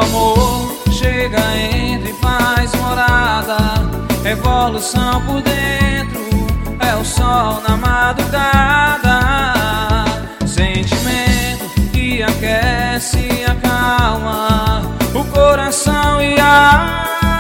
amor chega, entra e faz morada. Revolução por dentro, é o sol na madrugada. Sentimento que aquece e acalma o coração e a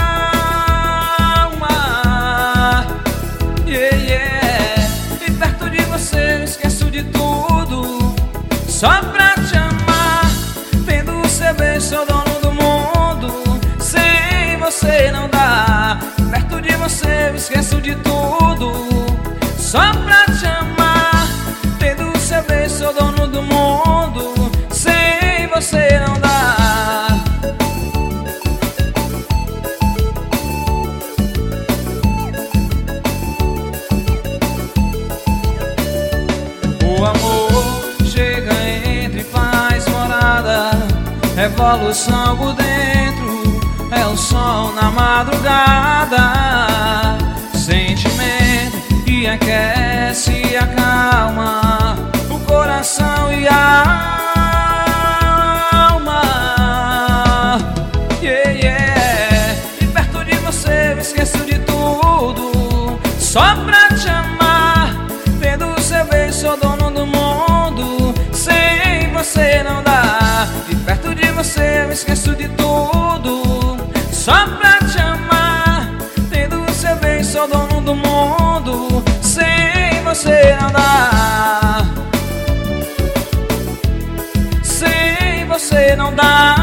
alma. Yeah, yeah. E perto de você eu esqueço de tudo, só pra te amar. Tendo o seu beijo, sou dono do mundo. Sem você não dá. Perto de você eu esqueço de tudo, só pra te amar. Tendo o seu beijo, sou dono do mundo. Sem você não dá. O amor chega, entra e faz morada. Revolução por dentro, é o sol na madrugada. Sentimento que aquece e acalma o coração e a alma. Yeah, yeah. E perto de você eu esqueço de tudo, só pra te amar. Tendo o seu beijo, sou dono do mundo. Sem você não dá. E perto de você eu esqueço de tudo, só pra te amar. Tendo o seu beijo, sou dono do mundo. Sem você não dá. Sem você não dá.